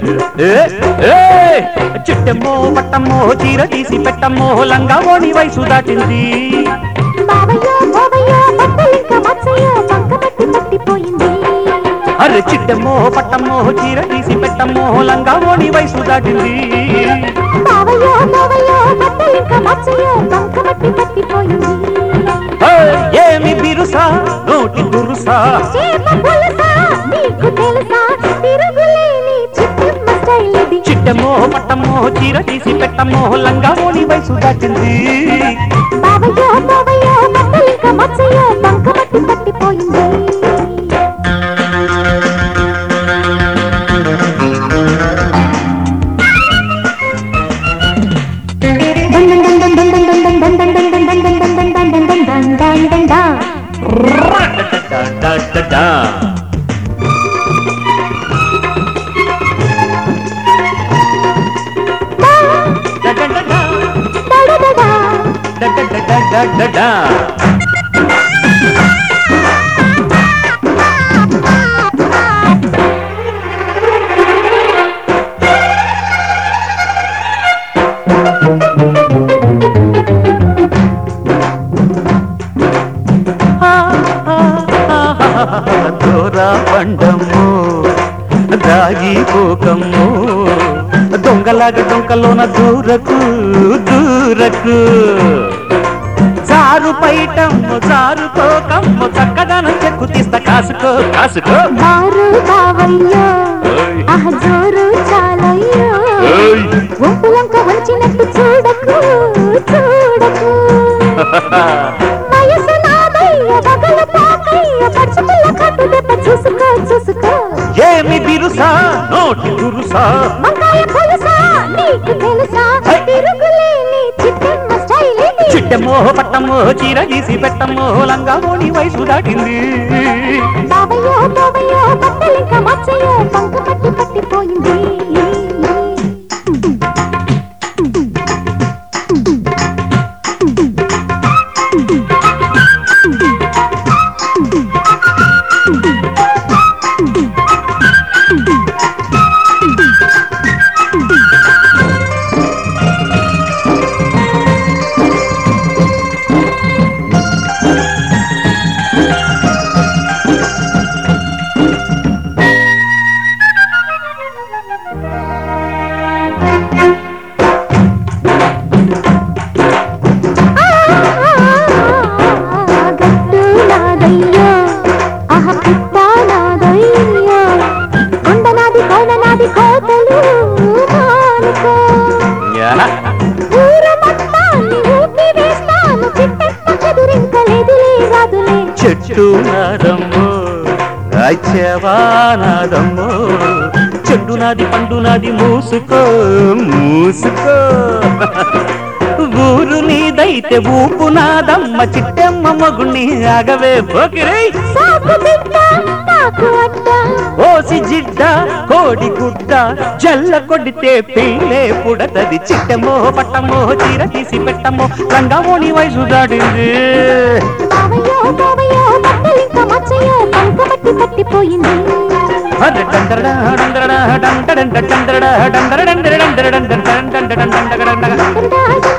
చిట్టమ్మో పట్టమ్మో చీర తీసి పెట్టమ్మో లంగా ఓని వయసు దాటింది. అరే చిట్టమ్మో పట్టమ్మో చీర తీసి పెట్టమ్మో లంగా ఓని వయసు దాటింది. ఏమి బిరుసా నోటి దురుసా చిట్టమ్మో పట్టమ్మో చీర తీసి పెట్టమ్మో లంగా ఓని వయసు దాటింది. దూరా పండము దాగిపోకము దొంగలాగా డొంకలోన దూరకు దూరకు జారు పైటమ్ము జారుకోకమ్ము చక్కదనం చెక్కు తీస్తా కాసుకో కాసుకో వచ్చినట్టు చూడకు చూడకు ఏమి బిరుసా నోటి దురుసా చిట్టమ్మో పట్టమ్మో చీర గీసి పెట్టమ్మో లంగా ఓని వయసు దాటింది. పట్టిపోయింది. చెట్టు నాదమ్మో రాజ్యవానాదమ్మో చెట్టు నాది పండు నాది మూసుకో మూసుకో ఊరు నీదైతే ఊపు నాదమ్మ చిట్టమ్మ మగుణ్ణి ఆగవే పోకిరై ఓసి జిడ్డ కోడి గుడ్డ జల్ల కొడితే పిల్లే పుడతది. చిట్టమ్మో పట్టమ్మో చీర తీసి పెట్టమ్మో లంగా ఓని వయసు దాటింది. పట్టిపోయింది. డందరడా డందరడా డందరడా డందరడా డందరడా డందరడా డందరడా డందరడా